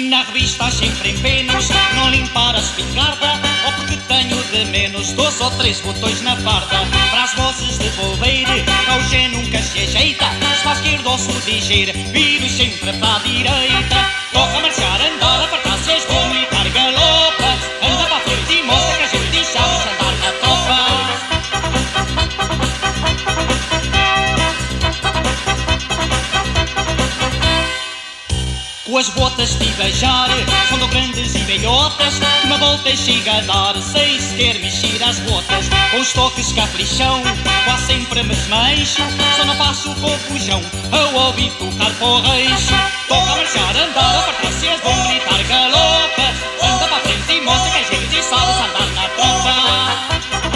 Na revista sempre em penas, não limpar a espingarda, ou porque tenho de menos 2 ou 3 botões na farda. Para as vozes de volver, o G nunca se ajeita, se para a esquerda ou se ligeiro, viro sempre para a direita. Toca a marchar, andar, apartar-se, és bom militar, galopa, anda para a frente e mostra que a gente sabe andar na tropa. Com as botas de beijar, são tão grandes e velhotas, que uma volta chega a dar sem sequer mexer as botas. Com os toques caprichão, quase sempre me desmancho, só não faço confusão ao ouvir tocar porreixo. Toca a marchar, andar, apartar-se, és bom militar, galopa, anda para a frente e mostra que a gente sabe andar na tropa.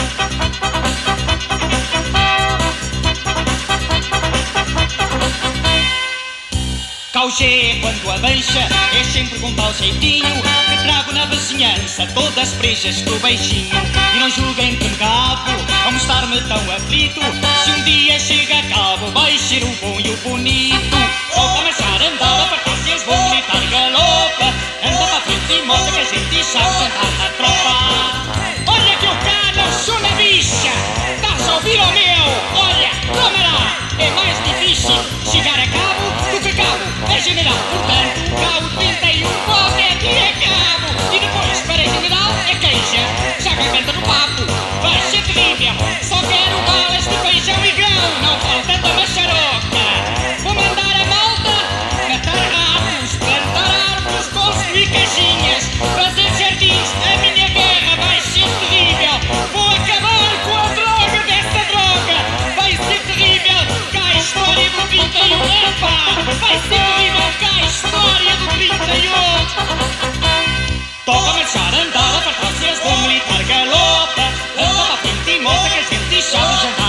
Caugé quando a deixa, é sempre com tal jeitinho que trago na vizinhança todas as prejas do beijinho. E não julguem que me gabo ao mostrar-me tão aflito, se um dia chega a cabo vai ser o bom e o bonito. Toca a marchar, andar, apartar-se, és bom militar, galopa, anda para a frente e mostra que a gente sabe andar na tropa. Olha que eu cá não sou na bicha, estás a ouvir o meu? Olha, toma lá, é mais difícil chegar a cabo do que cabo é general, portanto, cabo 31 qualquer dia é cabo. E depois para general é queixa, já que inventa no papo, vai ser terrível. Só quero balas de feijão e grão, não falta da macharoca. Vou mandar a malta matar ratos, plantar árvores, construir caixinhas, fazer jardins. A minha guerra vai ser terrível. Vou acabar com a droga dessa droga, vai ser terrível. Cá a história do 31, epá, vai ser terrível. Cá a história do 31. Toca a marchar, andar, apartar-se, és bom militar, galopa, anda para a frente e mostra que a gente sabe jantar.